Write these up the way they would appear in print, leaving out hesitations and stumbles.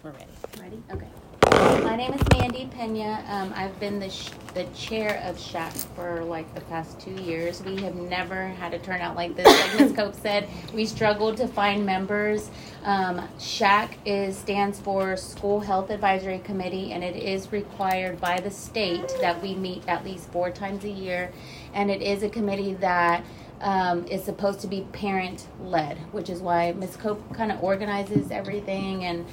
We're ready. Ready? Okay. My name is Mandy Pena. I've been the chair of SHAC for like the past 2 years. We have never had a turnout like this. Like Ms. Cope said, we struggled to find members. SHAC stands for School Health Advisory Committee, and it is required by the state that we meet at least 4 times a year. And it is a committee that is supposed to be parent-led, which is why Ms. Cope kind of organizes everything and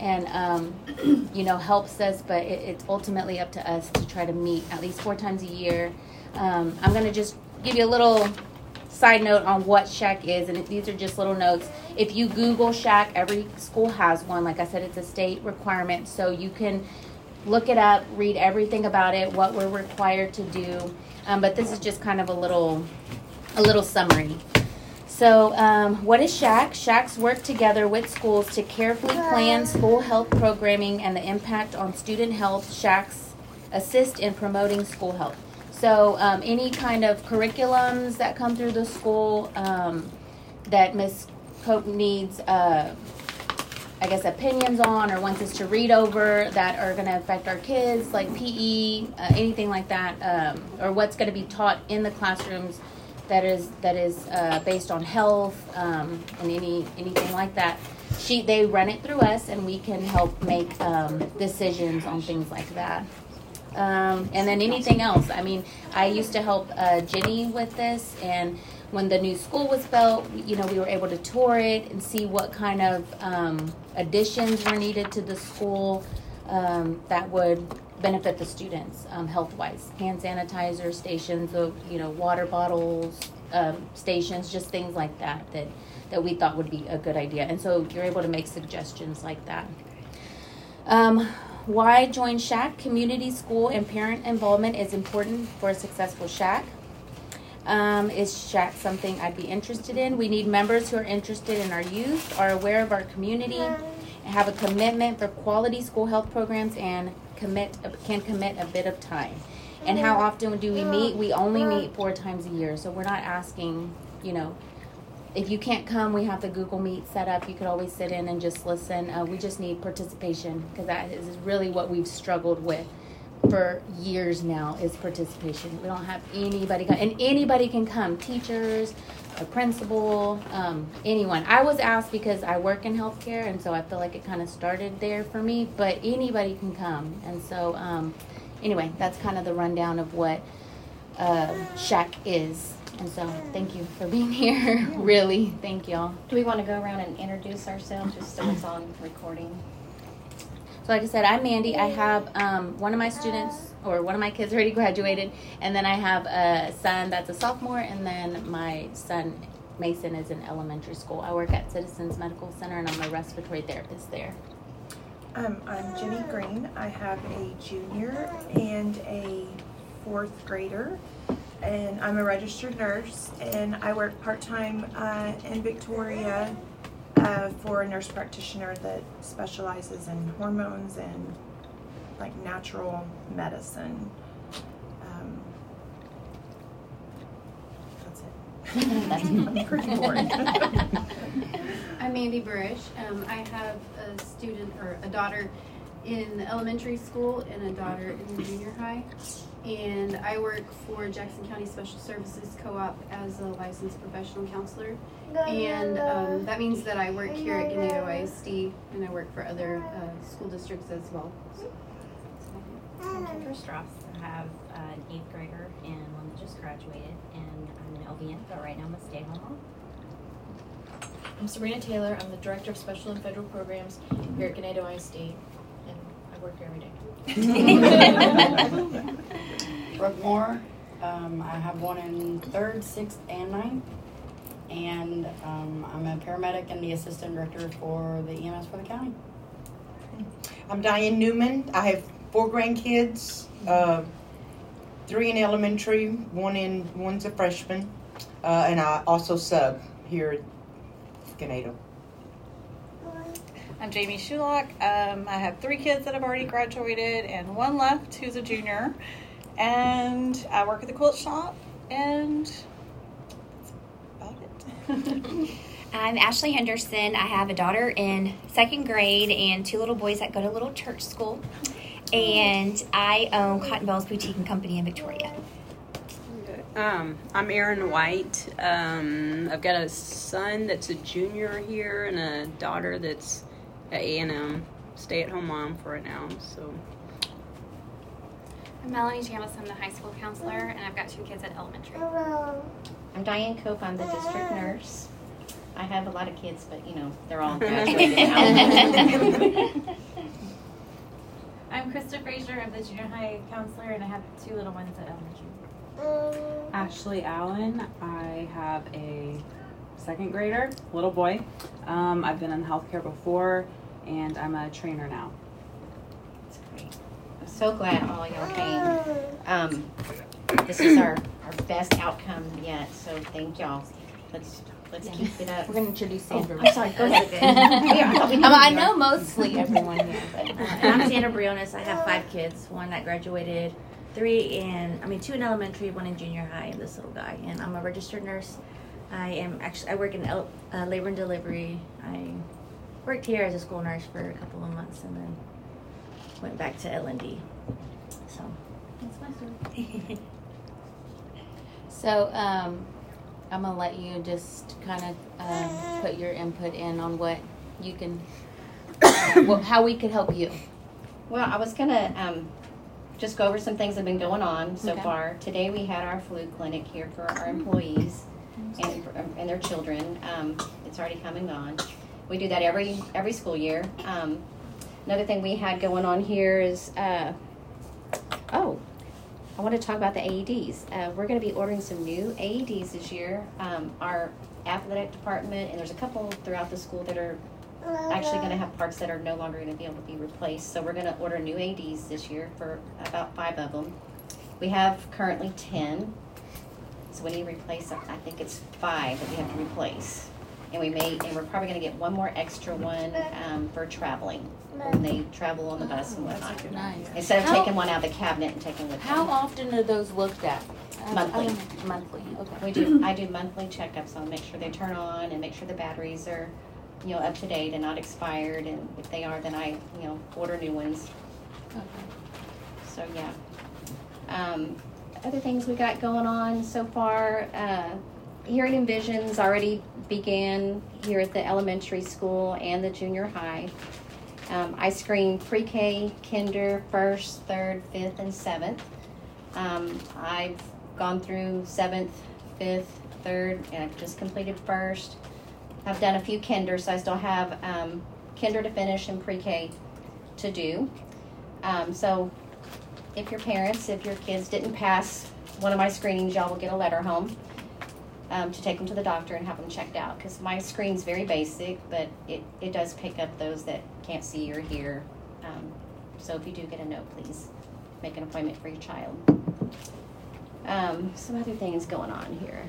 helps us, but it's ultimately up to us to try to meet at least 4 times a year. I'm going to just give you a little side note on what SHAC is, and if these are just little notes. If you Google SHAC, every school has one. Like I said, it's a state requirement, so you can look it up, read everything about it, what we're required to do. But this is just kind of a little summary. So what is SHAC? SHACs work together with schools to carefully plan school health programming and the impact on student health. SHACs assist in promoting school health. So any kind of curriculums that come through the school that Ms. Cope needs, opinions on or wants us to read over that are going to affect our kids, like PE, anything like that, or what's going to be taught in the classrooms that is based on health and anything like that. They run it through us, and we can help make decisions on things like that. And then anything else. I mean, I used to help Jenny with this, and when the new school was built, we were able to tour it and see what kind of additions were needed to the school that would benefit the students health-wise. Hand sanitizer stations, water bottles stations, just things like that we thought would be a good idea. And so you're able to make suggestions like that. Why join SHAC? Community, school, and parent involvement is important for a successful SHAC. Is SHAC something I'd be interested in? We need members who are interested in our youth, are aware of our community, have a commitment for quality school health programs, and can commit a bit of time. And how often do we meet? We only meet 4 times a year, so we're not asking, if you can't come, we have the Google Meet set up. You could always sit in and just listen. We just need participation, because that is really what we've struggled with for years now, is participation. We don't have anybody come, and anybody can come, teachers, a principal, anyone. I was asked because I work in healthcare, and so I feel like it kind of started there for me, but anybody can come. And so anyway, that's kind of the rundown of what SHAC is. And so thank you for being here. Really, thank y'all. Do we want to go around and introduce ourselves just so it's on recording? So like I said, I'm Mandy. I have one of my kids already graduated, and then I have a son that's a sophomore, and then my son Mason is in elementary school. I work at Citizens Medical Center, and I'm a respiratory therapist there. I'm Jenny Green. I have a junior and a 4th grader, and I'm a registered nurse, and I work part-time in Victoria for a nurse practitioner that specializes in hormones and like natural medicine. That's it. I'm pretty bored. I'm Mandy Burish. I have a daughter in elementary school and a daughter in the junior high. And I work for Jackson County Special Services Co-op as a licensed professional counselor. And that means that I work here at Ganado ISD, and I work for other school districts as well. I'm Kendra Strauss. I have an 8th grader and one that just graduated, and I'm an LVN, but right now I'm a stay-at-home mom. I'm Sabrina Taylor. I'm the Director of Special and Federal Programs here at Ganado ISD, and I work here every day. Brooke Moore. I have one in 3rd, 6th, and 9th. And I'm a paramedic and the Assistant Director for the EMS for the county. I'm Diane Newman. I have 4 grandkids, 3 in elementary, one's a freshman, and I also sub here at Ganado. I'm Jamie Shulock. I have 3 kids that have already graduated and 1 left who's a junior. And I work at the quilt shop, and that's about it. I'm Ashley Henderson. I have a daughter in 2nd grade and 2 little boys that go to Little Church School. And I own Cotton Bells Boutique and Company in Victoria. I'm Erin White. I've got a son that's a junior here and a daughter that's at A&M. Stay-at-home mom for right now. So. I'm Melanie Jamis. I'm the high school counselor, and I've got 2 kids at elementary. I'm Diane Cope. I'm the district nurse. I have a lot of kids, but they're all graduated now. I'm Krista Frazier. I'm the junior high counselor, and I have 2 little ones at elementary. Ashley Allen. I have a 2nd grader, little boy. I've been in healthcare before, and I'm a trainer now. That's great. I'm so glad all y'all came. This is our best outcome yet, so thank y'all. Let's keep it up. We're going to introduce Sandra. I'm sorry, go ahead. I know mostly everyone here. But, I'm Sandra Briones. I have 5 kids. 1 that graduated, 2 in elementary, 1 in junior high, and this little guy. And I'm a registered nurse. I work in labor and delivery. I worked here as a school nurse for a couple of months and then went back to L&D. So that's my story. So, I'm going to let you just kind of put your input in on what you can, how we could help you. Well, I was going to just go over some things that have been going on so far. Today we had our flu clinic here for our employees and their children. It's already come and gone. We do that every school year. Another thing we had going on here is, I want to talk about the AEDs. We're going to be ordering some new AEDs this year. Our athletic department, and there's a couple throughout the school that are actually going to have parts that are no longer going to be able to be replaced. So we're going to order new AEDs this year for about 5 of them. We have currently 10. So we need to replace, I think it's 5 that we have to replace. And we're probably going to get 1 more extra one for traveling when they travel on the bus and whatnot. Nice. Instead of taking one out of the cabinet and taking with them. How often are those looked at? Monthly. Monthly. Okay. I do monthly checkups on make sure they turn on and make sure the batteries are, up to date and not expired. And if they are, then I, order new ones. Okay. So yeah. Other things we got going on so far. Hearing and Visions already began here at the elementary school and the junior high. I screen pre-K, kinder, 1st, 3rd, 5th, and 7th. I've gone through 7th, 5th, 3rd, and I've just completed 1st. I've done a few kinder, so I still have kinder to finish and pre-K to do. So if your kids didn't pass one of my screenings, y'all will get a letter home to take them to the doctor and have them checked out, because my screen's very basic, but it does pick up those that can't see or hear. So if you do get a note, please make an appointment for your child. Some other things going on here.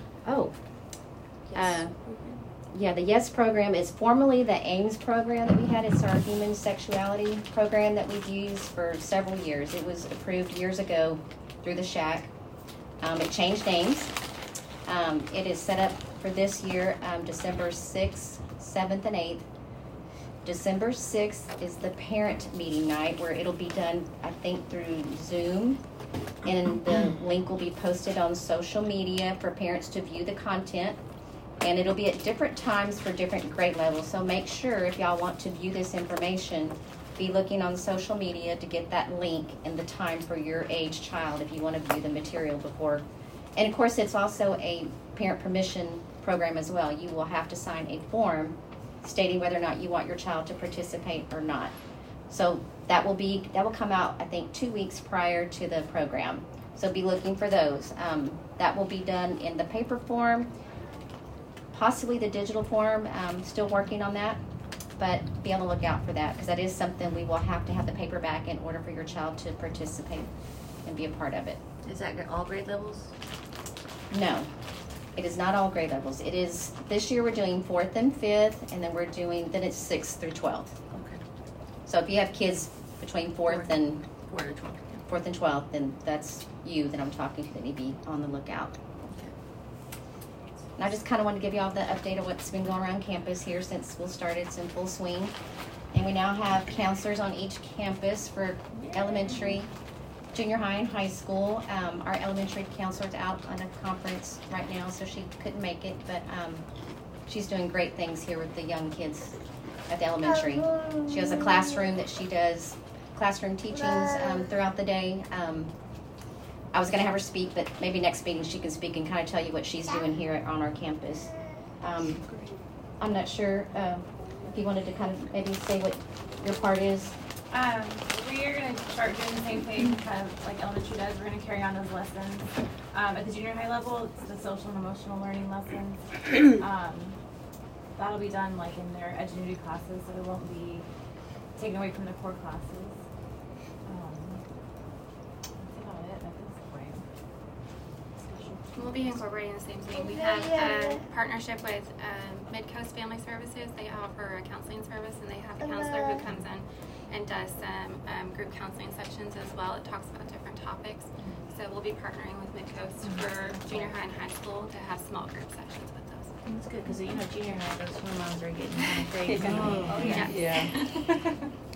The YES program is formerly the AIMS program that we had. It's our human sexuality program that we've used for several years. It was approved years ago through the SHAC. It changed names. It is set up for this year, December 6th, 7th, and 8th. December 6th is the parent meeting night, where it'll be done, I think, through Zoom. And the link will be posted on social media for parents to view the content. And it'll be at different times for different grade levels. So make sure, if y'all want to view this information, be looking on social media to get that link and the time for your age child if you want to view the material before. And of course, it's also a parent permission program as well. You will have to sign a form stating whether or not you want your child to participate or not. So that will come out, I think, 2 weeks prior to the program. So be looking for those. That will be done in the paper form, possibly the digital form. Still working on that, but be on the lookout for that, because that is something we will have to have the paperback in order for your child to participate and be a part of it. Is that all grade levels? No, it is not all grade levels. It is, this year we're doing 4th and 5th, and then then it's 6th through 12th. Okay. So if you have kids between 4th and 12th, then that's you that I'm talking to that need to be on the lookout. And I just kind of wanted to give you all the update of what's been going around campus here since school started. It's in full swing. And we now have counselors on each campus for elementary, junior high, and high school. Our elementary counselor's out on a conference right now, so she couldn't make it, but she's doing great things here with the young kids at the elementary. She has a classroom that she does classroom teachings throughout the day. I was going to have her speak, but maybe next meeting she can speak and kind of tell you what she's doing here on our campus. I'm not sure if you wanted to kind of maybe say what your part is. We are going to start doing the same thing kind of like elementary does. We're going to carry on those lessons. At the junior high level, it's the social and emotional learning lessons. That'll be done like in their Edgenuity classes, so it won't be taken away from the core classes. That's about it at this point. We'll be incorporating the same thing. We have a partnership with Mid-Coast Family Services. They offer a counseling service, and they have a counselor who comes in and does some group counseling sessions as well. It talks about different topics. So we'll be partnering with Mid-Coast for junior high and high school to have small group sessions with those. That's good, because junior high, those hormones are getting kind of crazy. Oh, yeah. Yeah.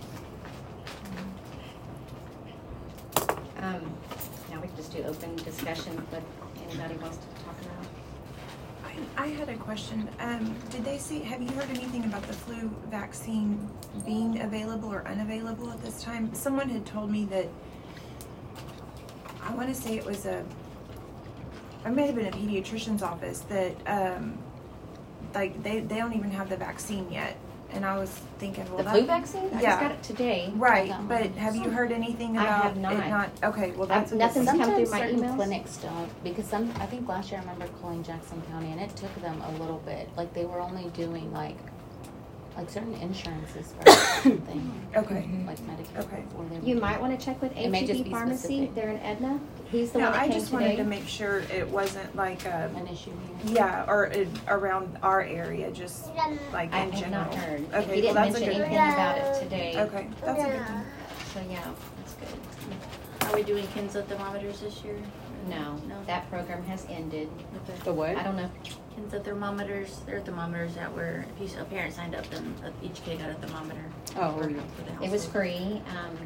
Now we can just do open discussion with anybody wants to talk about. I had a question. Did they see? Have you heard anything about the flu vaccine being available or unavailable at this time? Someone had told me that. I want to say it was it may have been a pediatrician's office that like they don't even have the vaccine yet. And I was thinking, well, The flu vaccine? I just got it today. Right, but have you heard anything I about have not. it not? Okay, well that's nothing's come through my certain emails. clinics don't, because I think last year I remember calling Jackson County and it took them a little bit. Like they were only doing like certain insurances for something. Okay. Like Medicaid. Okay. before they You would- might want to check with It may just HEB be Pharmacy. specific. They're in Edna. He's the No, one that I came just wanted today. to make sure it wasn't like an issue here. Yeah, or around our area, just like I in have general. not heard. Okay, He didn't well, that's a mention good anything thing. about it today. Okay, that's a good thing. So yeah, that's good. Are we doing Kenzo thermometers this year? No, that program has ended. The what? I don't know. Kenzo thermometers, there are thermometers that were, if a parent signed up, then each kid got a thermometer. Oh, for yeah. the household. It was free.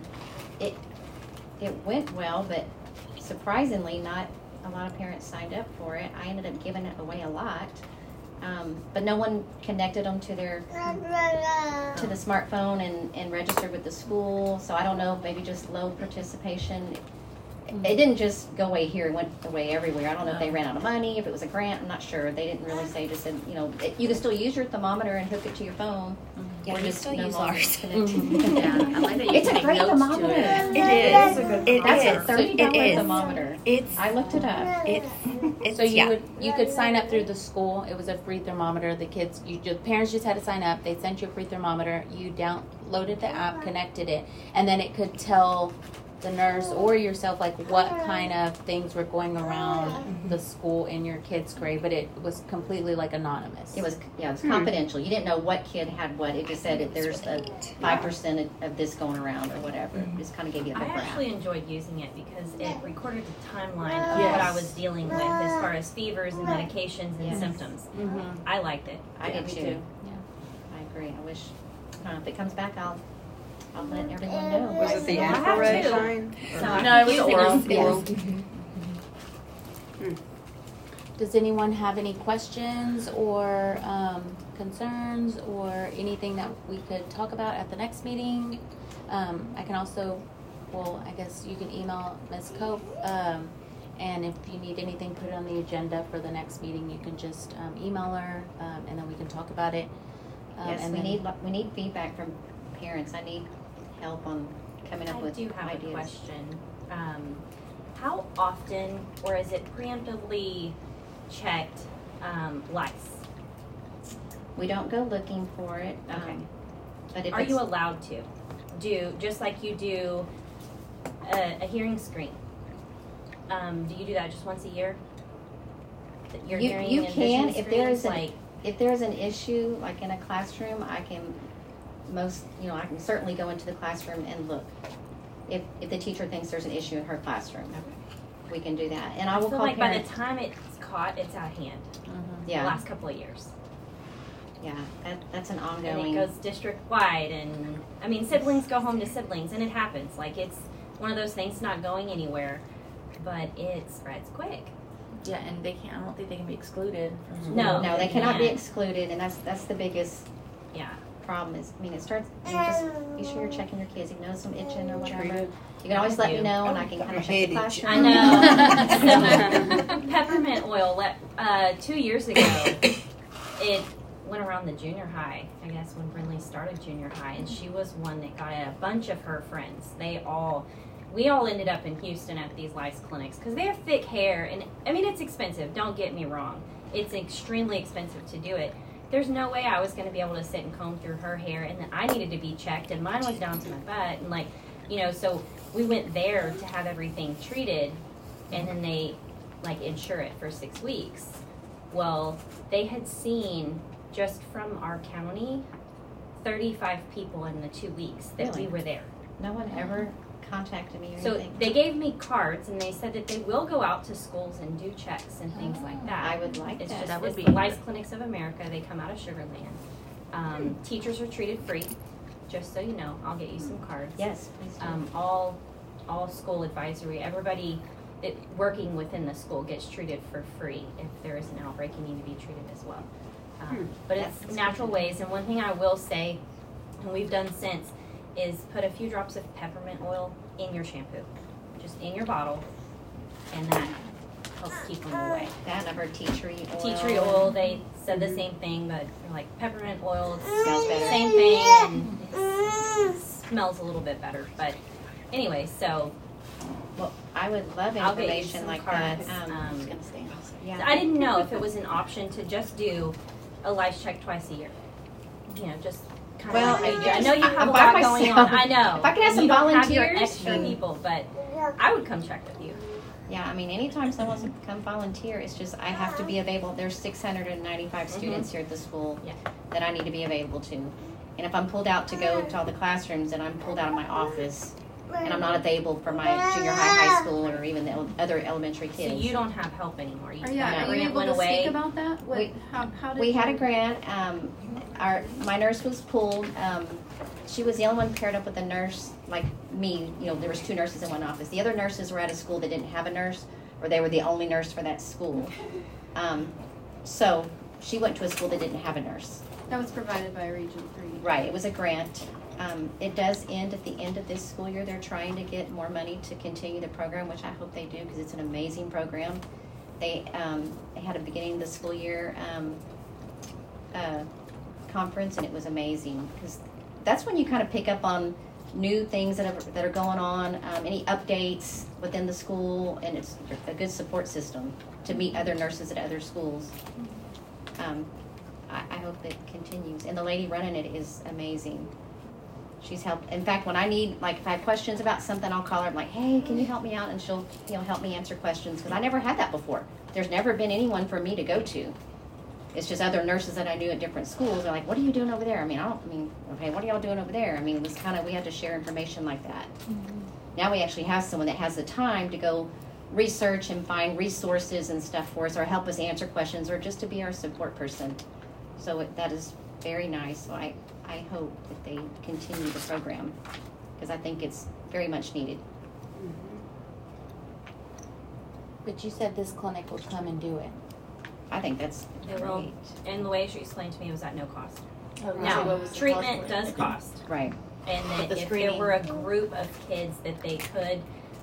It went well, but surprisingly, not a lot of parents signed up for it. I ended up giving it away a lot, but no one connected them to their to the smartphone and registered with the school. So I don't know, maybe just low participation. It didn't just go away here; it went away everywhere. I don't know if they ran out of money, if it was a grant. I'm not sure. They didn't really say. Just said, you can still use your thermometer and hook it to your phone. Yeah, We're we just still no use longer ours. connected. Yeah, I like that you It's a take great notes thermometer. to it. It is. That's It a is. $30 It is. thermometer. It's. I looked it up. It's. So you yeah. could sign up through the school. It was a free thermometer. The parents just had to sign up. They sent you a free thermometer. You downloaded the app, connected it, and then it could tell the nurse or yourself like what kind of things were going around the school in your kid's grade. But it was completely like anonymous. It was confidential. You didn't know what kid had what. It just said that there's a 5% of this going around or whatever. It just kind of gave you a I background. actually enjoyed using it because it recorded the timeline of what I was dealing with as far as fevers and medications and symptoms. I liked it. I did me too. too. I agree. I wish if it comes back, I'll let everyone know. Was it the I have infrared two. line? No, it was oral. Yes. Does anyone have any questions or concerns or anything that we could talk about at the next meeting? I can also, I guess you can email Ms. Cope. And if you need anything put on the agenda for the next meeting, you can just email her, and then we can talk about it. Yes, and we need feedback from parents. I need help on coming up with I do have ideas. a question. How often, or is it preemptively checked, lice? We don't go looking for it. Okay. But if Are you allowed to do, just like you do a hearing screen? Do you do that just once a year? Your hearing you and can vision if there is screens, if there is an issue like in a classroom, I can I can certainly go into the classroom and look. If the teacher thinks there's an issue in her classroom, we can do that. And I will feel call like parents. by the time it's caught, it's out of hand. Yeah. the last couple of years. Yeah, that's an And ongoing. it goes district wide, and I mean, siblings go home to siblings, and it happens. Like, it's one of those things not going anywhere, but it spreads quick. Yeah, and they can't. I don't think they can be excluded from school. No, they cannot be can't. excluded, and that's the biggest Yeah. problem. Is, I mean, it starts. Just be sure you're checking your kids. If you notice them itching or whatever, Treated. you can always let me you. know, and I can kind of check Head the itch. classroom. I know. Peppermint oil. 2 years ago, it went around the junior high. I guess when Brinley started junior high, and she was one that got it. A bunch of her friends. We all ended up in Houston at these lice clinics because they have thick hair, and I mean, it's expensive. Don't get me wrong. It's extremely expensive to do it. There's no way I was going to be able to sit and comb through her hair, and then I needed to be checked, and mine was down to my butt, and like, you know, so we went there to have everything treated, and then they like insure it for 6 weeks. Well, they had seen just from our county 35 people in the 2 weeks that Really? we were there. No one ever contacted me or So anything. they gave me cards, and they said that they will go out to schools and do checks and things like that. I would like It's that. just That would it's be the Lice Clinics of America. They come out of Sugar Land. Teachers are treated free. Just so you know, I'll get you some cards. Yes, please do. All school advisory, everybody working within the school gets treated for free. If there is an outbreak, you need to be treated as well. But it's That's natural ways. And one thing I will say, and we've done since, is put a few drops of peppermint oil in your shampoo, just in your bottle, and that helps keep them away. That and I've heard tea tree oil. Tea tree oil, they said the same thing, but like peppermint oil, Smells better. same thing, and it smells a little bit better. But anyway, so Well, I would love I'll get you information some like cards. that. I was gonna say. Yeah. I didn't know if it was an option to just do a lice check twice a year. You know, just kind Well, of like I you do. I know you guess have a I'm by lot going on. myself. I know. If I could have And some you don't have your volunteers, extra then- people, but I would come check with you. Yeah, I mean, anytime someone wants to come volunteer, it's just I have to be available. There's 695 students here at the school Yeah. that I need to be available to. And if I'm pulled out to go to all the classrooms, then I'm pulled out of my office, and I'm not available for my junior high school, or even the other elementary So kids. you don't have help anymore. You Are you grant able went to away. speak about that? What, We- how did We had a you- grant. My nurse was pulled. She was the only one paired up with a nurse like me. You know, there was 2 nurses in one office. The other nurses were at a school that didn't have a nurse, or they were the only nurse for that school. So she went to a school that didn't have a nurse. That was provided by Region 3. Right, it was a grant. It does end at the end of this school year. They're trying to get more money to continue the program, which I hope they do because it's an amazing program. They had a beginning of the school year conference, and it was amazing because that's when you kind of pick up on new things that are going on, any updates within the school, and it's a good support system to meet other nurses at other schools. I hope it continues. And the lady running it is amazing. She's helped. In fact, when I need, like, if I have questions about something, I'll call her. I'm like, hey, can you help me out? And she'll, help me answer questions because I never had that before. There's never been anyone for me to go to. It's just other nurses that I knew at different schools. They're like, what are you doing over there? Okay, what are y'all doing over there? I mean, it was kind of, we had to share information like that. Mm-hmm. Now we actually have someone that has the time to go research and find resources and stuff for us, or help us answer questions, or just to be our support person. So that is very nice. So I hope that they continue the program because I think it's very much needed. But you said this clinic will come and do it. I think that's It great. will, and the way she explained to me, it was at no cost. Oh, really? Now, What was the treatment cost? does cost. Right. And But that the if there screening- were a group of kids that they could,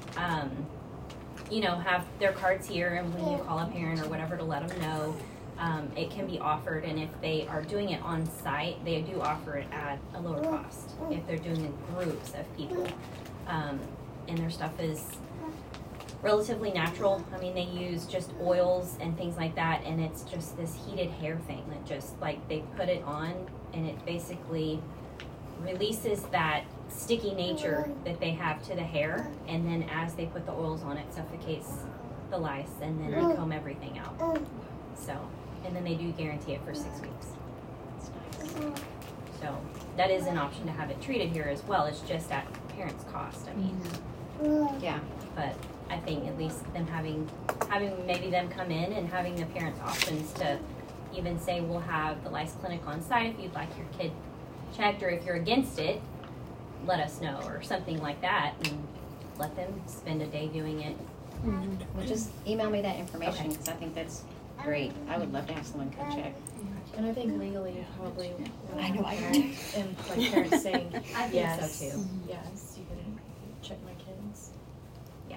have their cards here, and when you call a parent or whatever to let them know, it can be offered. And if they are doing it on site, they do offer it at a lower cost if they're doing in groups of people. And their stuff is relatively natural. I mean, they use just oils and things like that, and it's just this heated hair thing that just, like, they put it on, and it basically releases that sticky nature that they have to the hair, and then as they put the oils on, it suffocates the lice, and then they comb everything out. So, and then they do guarantee it for 6 weeks. So that is an option to have it treated here as well. It's just at parents' cost. I mean, Yeah. but I think at least them having maybe them come in and having the parents' options to even say we'll have the lice clinic on site if you'd like your kid checked, or if you're against it, let us know, or something like that, and let them spend a day doing it. Well, just email me that information, because I think that's great. I would love to have someone come check. And I think legally you probably I know I do. And like parents saying, I think yes, so too. yes, you can check my kids. Yeah.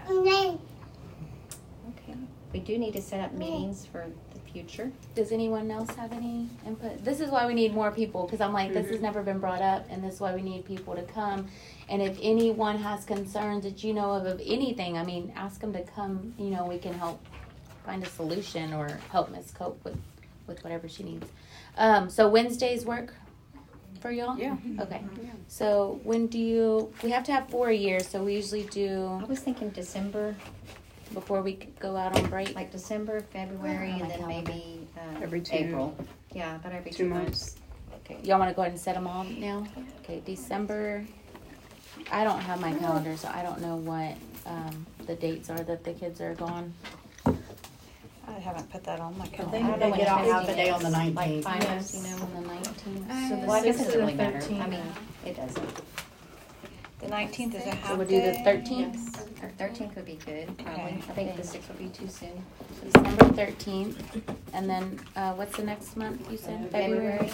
Okay. We do need to set up meetings for the future. Does anyone else have any input? This is why we need more people, because I'm like, this has never been brought up, and this is why we need people to come. And if anyone has concerns that you know of anything, I mean, ask them to come. You know, we can help find a solution or help Miss cope with whatever she needs. So Wednesdays work for y'all? Yeah. Okay. So when we have to have 4 a year, so we usually do. I was thinking December. Before we go out on break? Like December, February, and then maybe every April. Yeah, about every 2 months. Okay. Y'all want to go ahead and set them all now? Okay, December. I don't have my calendar, so I don't know what the dates are that the kids are gone. I haven't put that on my I calendar. think they get off half a day on the 19th. Like finals, Yes. you know. On the 19th. So the Well, I guess 6th it to doesn't the really matter. 13th. I mean, it doesn't. The 19th is a half So we'll do the day. 13th. Or 13th would be good, probably. Okay. I think the 6th would be too soon. December 13th. And then what's the next month you said? February?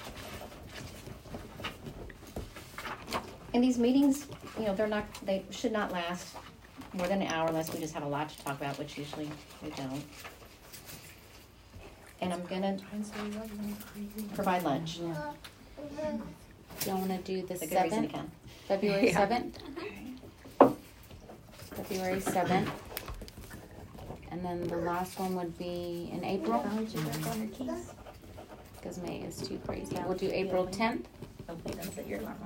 And these meetings, you know, they should not last more than an hour unless we just have a lot to talk about, which usually we don't. And I'm gonna provide lunch. Y'all want to do the The good reason 7th? to come. February Yeah. 7th? February 7th. And then the last one would be in April. Because May is too crazy. We'll do April 10th Hopefully that's at your normal.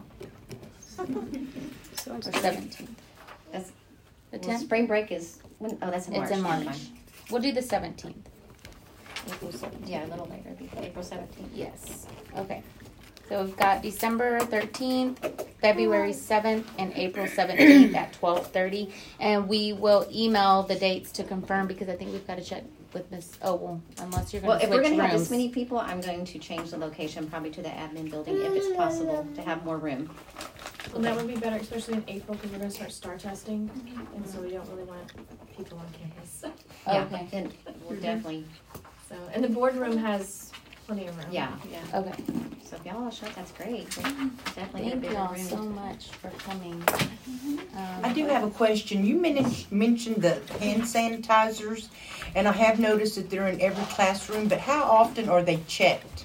or 17th. That's, The well, 10th? spring break is, when, oh, that's in March. It's in Never March. mind. We'll do the 17th. April 17th. Yeah, a little later, it'd be April 17th. Yes. Okay. So we've got December 13th, February 7th, and April 17th at 12:30. And we will email the dates to confirm, because I think we've got to check with Miss Owl, unless you're Well, going to if switch we're gonna have rooms. this many people, I'm going to change the location probably to the admin building if it's possible to have more room. And that would be better, especially in April, because we're going to start STAR testing, and so we don't really want people on campus. Yeah, Okay. and we'll definitely, So, and the boardroom has plenty of room. yeah. Okay. So if y'all all show up, that's great. We'll definitely get a Thank bigger y'all room. so much for coming. I do have a question. You mentioned the hand sanitizers, and I have noticed that they're in every classroom, but how often are they checked?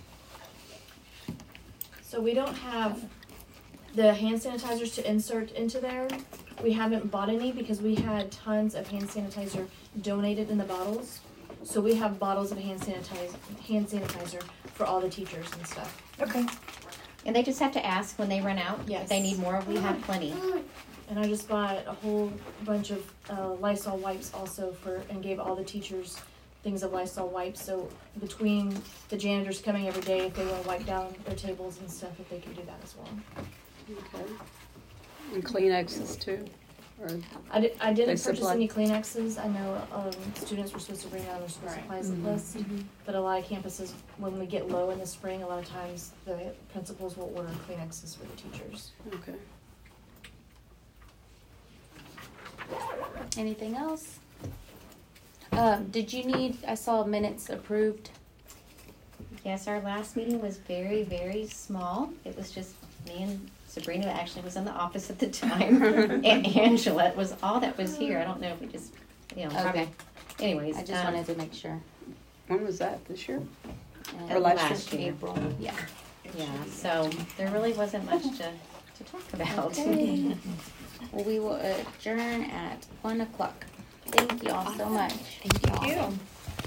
So we don't have the hand sanitizers to insert into there. We haven't bought any because we had tons of hand sanitizer donated in the bottles. So we have bottles of hand sanitizer for all the teachers and stuff. Okay. And they just have to ask when they run out. Yes. If they need more, we have plenty. And I just bought a whole bunch of Lysol wipes also and gave all the teachers things of Lysol wipes. So between the janitors coming every day, if they want to wipe down their tables and stuff, if they can do that as well. Okay. And Kleenexes too? Or I didn't they purchase supply- any Kleenexes. I know students were supposed to bring out their school supplies list, but a lot of campuses, when we get low in the spring, a lot of times the principals will order Kleenexes for the teachers. Okay. Anything else? Did you need, I saw minutes approved. Yes, our last meeting was very, very small. It was just me and Sabrina actually was in the office at the time. And Angela was all that was here. I don't know if we just, you know, probably. Okay. Anyways. I just wanted to make sure. When was that? This year? Or last year. April. Yeah. Yeah, so there really wasn't much to talk about. Okay. Well, we will adjourn at 1:00. Thank you all so much. Thank you all.